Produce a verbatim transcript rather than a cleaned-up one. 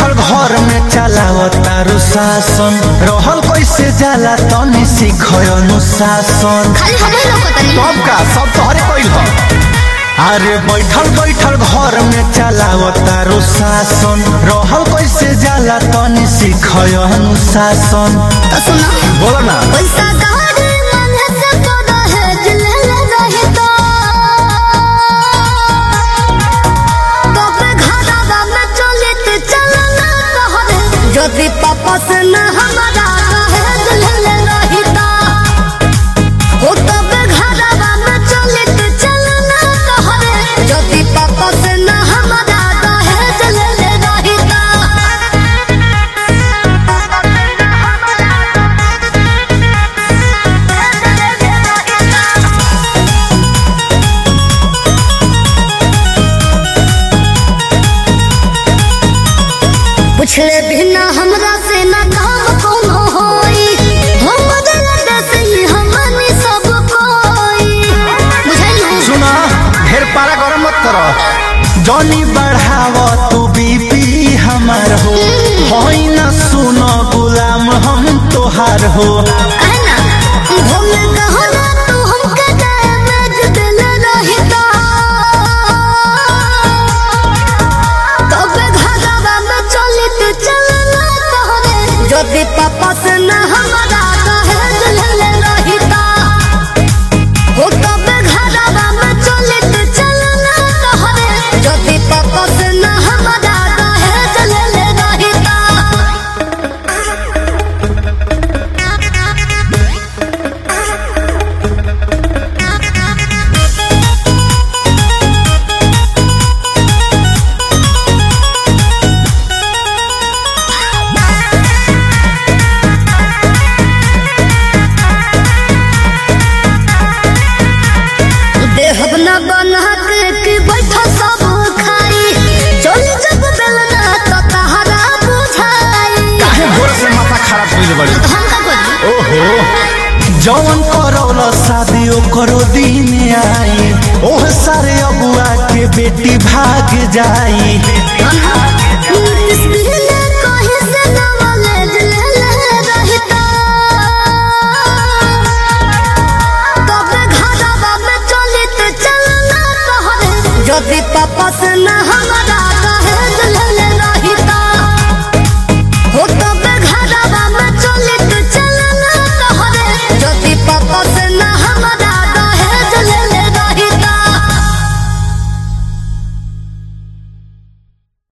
बैठल घर में चलावतारू शासन रहल कैसे जाला तनी सीखो अनुशासन खाली हमरे लोकतनी सब का सब तोहरे कइल बा। अरे बैठल बैठल घर में चलावतारू शासन रहल कैसे जाला तनी सीखो अनुशासन। तो सुनो बोलो ना पैसा गाड़ी मांगे से तो दहेज ले ले रही तो तो पे घरवा में चले ते चलना कहरे जदी पापा से न हमारा दहेज ले ले रही तो हो तो पे घरवा में चले ते चलना कहरे जदी पापा से न हमारा दहेज ले ले रही तो पुछले बिना हमरा से ना काम कोनो होई हमरे लगे से ही हमनी सब कोई बुझाई सुना ढेर पारा गरम मत करो जॉनी बढ़ाव तू बीपी हमार हो होई ना सुनो गुलाम हम तोहार हो। है ना भूल गहना तू हमके डैमेज दिल रही तो कबे घरवा में चली तू चलना कहरे जदी पापा से न हमारा दहेज ले ले रही तो हो कबे घरवा में चली तू चलना कहरे जदी पापा से न हमारा दहेज ले ले रही तो देहब न बना के कि बैठा सब खाई चली जब बेलना तो तहरा बुझाई काहे भोर से माथा खराब होइल बड़ी। हम का करी ओहो जवन करौला शादी करो दिन आई ओह सारे अबुआ के बेटी भाग जाई।